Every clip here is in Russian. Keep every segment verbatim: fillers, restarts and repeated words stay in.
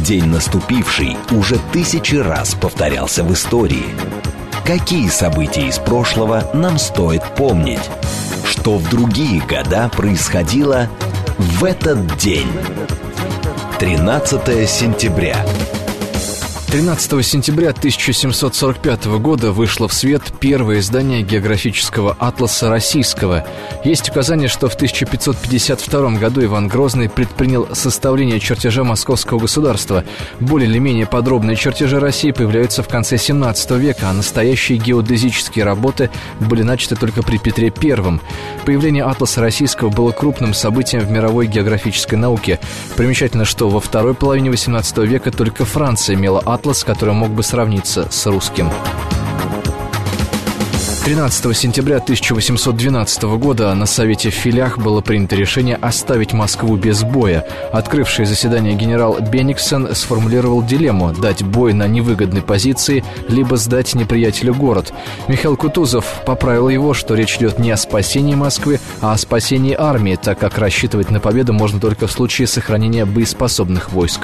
день наступивший уже тысячи раз повторялся в истории. Какие события из прошлого нам стоит помнить? Что в другие года происходило в этот день? тринадцатое сентября. тринадцатого сентября тысяча семьсот сорок пятого года вышло в свет первое издание географического атласа российского. Есть указание, что в тысяча пятьсот пятьдесят втором году Иван Грозный предпринял составление чертежа Московского государства. Более или менее подробные чертежи России появляются в конце семнадцатого века, а настоящие геодезические работы были начаты только при Петре Первом. Появление атласа российского было крупным событием в мировой географической науке. Примечательно, что во второй половине восемнадцатого века только Франция имела атлас, который мог бы сравниться с русским. тринадцатого сентября тысяча восемьсот двенадцатого года на Совете в Филях было принято решение оставить Москву без боя. Открывший заседание генерал Бениксен сформулировал дилемму: дать бой на невыгодной позиции, либо сдать неприятелю город. Михаил Кутузов поправил его, что речь идет не о спасении Москвы, а о спасении армии, так как рассчитывать на победу можно только в случае сохранения боеспособных войск.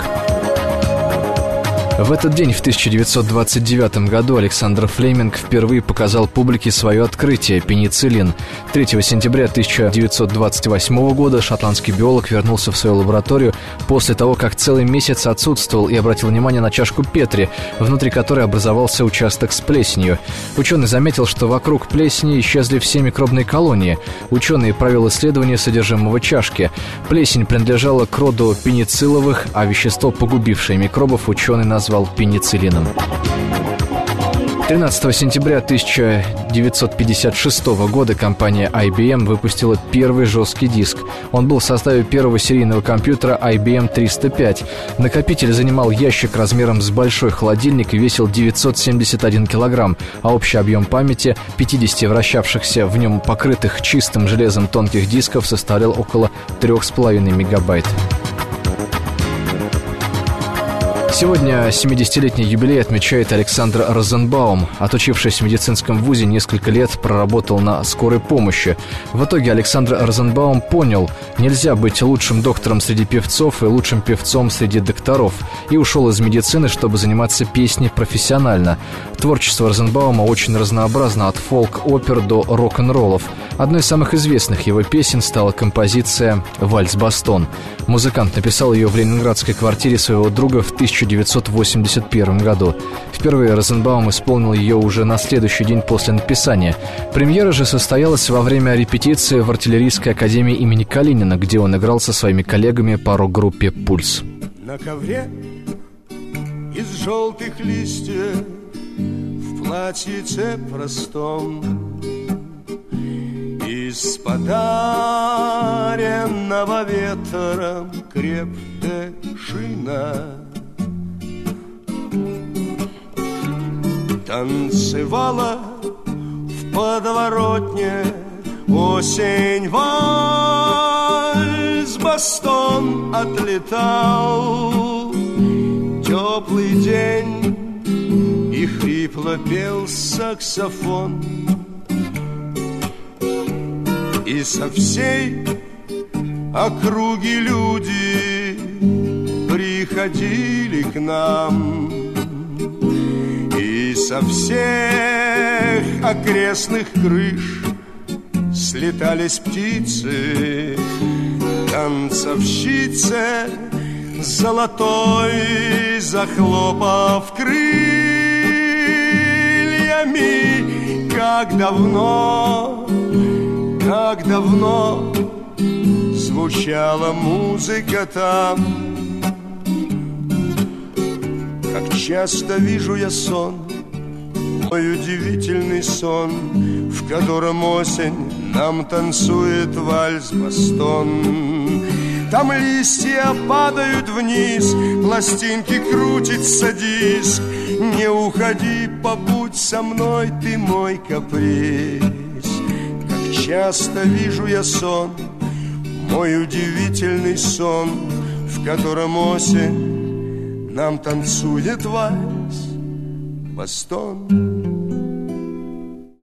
В этот день, в тысяча девятьсот двадцать девятом году, Александр Флеминг впервые показал публике свое открытие – пенициллин. третьего сентября тысяча девятьсот двадцать восьмого года шотландский биолог вернулся в свою лабораторию после того, как целый месяц отсутствовал, и обратил внимание на чашку Петри, внутри которой образовался участок с плесенью. Ученый заметил, что вокруг плесени исчезли все микробные колонии. Ученый провел исследование содержимого чашки. Плесень принадлежала к роду пеницилловых, а вещество, погубившее микробов, ученый назвал пенициллином. тринадцатого сентября тысяча девятьсот пятьдесят шестого года компания ай би эм выпустила первый жесткий диск. Он был в составе первого серийного компьютера ай би эм триста пять. Накопитель занимал ящик размером с большой холодильник и весил девятьсот семьдесят один килограмм, а общий объем памяти пятьдесят вращавшихся в нем покрытых чистым железом тонких дисков составлял около трех с половиной мегабайт. Сегодня семидесятилетний юбилей отмечает Александр Розенбаум. Отучившись в медицинском вузе, несколько лет проработал на скорой помощи. В итоге Александр Розенбаум понял: нельзя быть лучшим доктором среди певцов и лучшим певцом среди докторов, и ушел из медицины, чтобы заниматься песней профессионально. Творчество Розенбаума очень разнообразно, от фолк-опер до рок-н-роллов. Одной из самых известных его песен стала композиция «Вальс-Бастон». Музыкант написал ее в ленинградской квартире своего друга в тысяча девятьсот восемьдесят первом году. Впервые Розенбаум исполнил ее уже на следующий день после написания. Премьера же состоялась во время репетиции в артиллерийской академии имени Калинина, где он играл со своими коллегами по рок-группе «Пульс». На ковре из желтых листьев, в платьице простом, из подаренного ветром крепкая шина танцевала в подворотне осень. Вальс-бастон отлетал, теплый день, и хрипло пел саксофон. И со всей округи люди приходили к нам, и со всех окрестных крыш слетались птицы, танцовщицы золотой, захлопав крыльями. Как давно, как давно звучала музыка там. Как часто вижу я сон, мой удивительный сон, в котором осень нам танцует вальс-бастон. Там листья падают вниз, пластинки крутится диск. Не уходи, побудь со мной, ты мой каприз. Как часто вижу я сон, мой удивительный сон, в котором осень нам танцует вальс-бастон.